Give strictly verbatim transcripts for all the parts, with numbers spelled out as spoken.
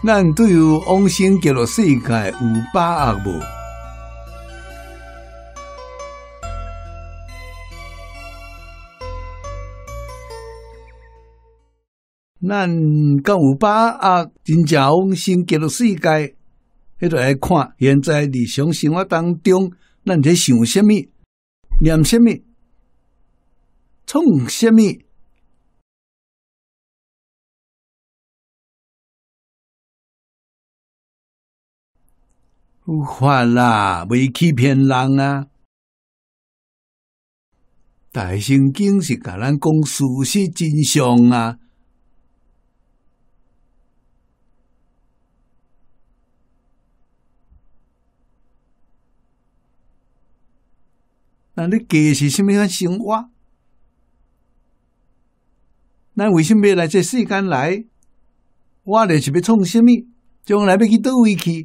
咱对于往生极乐世界有把握无？咱敢有把握真正往生极乐世界？迄就来看现在日常生活当中，咱在想什么、念什么、创什么？有法啦，袂欺骗人啊！大圣经是甲咱讲事实真相啊！那你家是什么样生活？咱为什么要来这世间来？我就是要创什么？将来要去倒位去？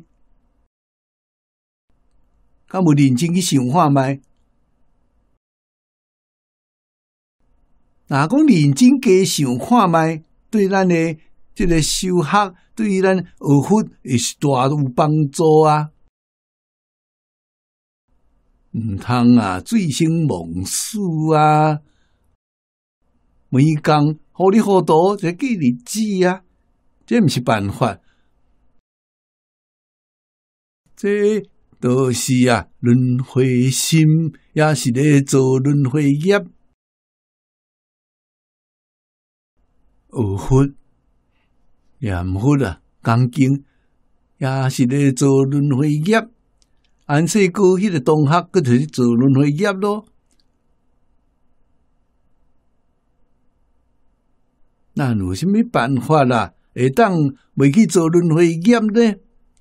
敢有认真去想看卖？若讲认真加想看卖，对咱的这个修学，对于咱学佛也是大有帮助啊！毋通啊，醉生梦死啊！每工糊里糊涂就过日子啊，这毋是办法。这都是啊，轮回心，也是咧做轮回业。学佛、念佛啊，讲经，也是咧做轮回业。安世过迄个同学，佮就是做轮回业咯。那有啥物办法啦？会当袂去做轮回业呢？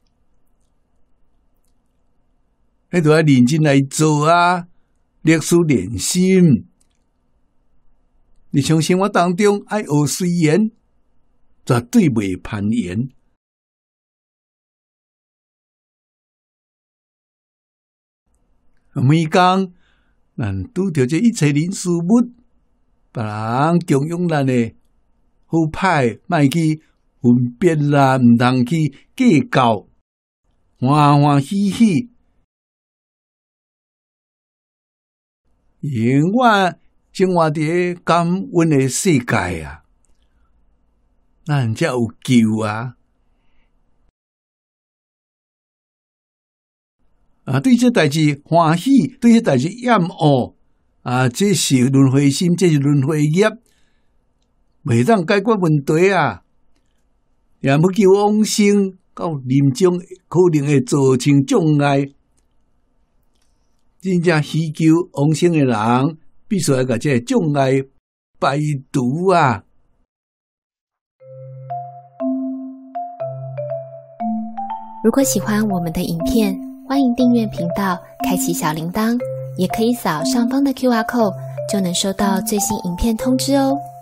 迄就要认真来做啊！历史练心，日常生活当中爱学随缘，绝对袂攀缘。每工咱拄着这一切人事物，别人供养咱的好歹，莫去分别啦，毋通去计较，欢欢喜喜。永远生活伫感恩的世界啊，咱才有救啊！啊，对这代志欢喜，对这代志厌恶啊，这是轮回心，这是轮回业，袂当解决问题啊！也要求往生，到临终可能会造成障碍。真正希求往生的人，必须要把这障碍排除啊！ 如果喜欢我们的影片，欢迎订阅频道，开启小铃铛，也可以扫上方的 Q R code，就能收到最新影片通知哦。